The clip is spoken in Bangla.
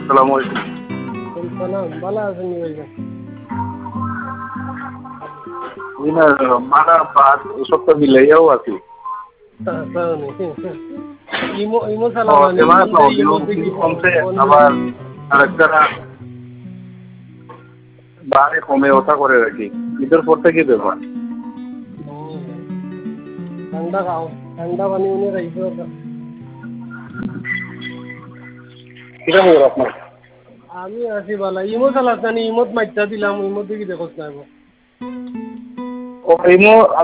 আসসালামু আলাইকুম। সালাম ভালো আছেন ভাইজান? মানা ভাত ওসব তো মিলাইয়াও আছি। ইমো ইমো সালাম আনি ইমো থেকে কমছে আবার আরেকটা বারে কমে ওঠা করে রাখি। ঈদের পর থেকে ব্যাপার। ঠান্ডা খাও, ঠান্ডা পানি উনি রাখছো। কিটা খবর আপনার? আমি আছি বালা। ইমো চালাস জানি ইমোত মাইটা দিলাম ইমো দিকে দেখোস না। ও ইমো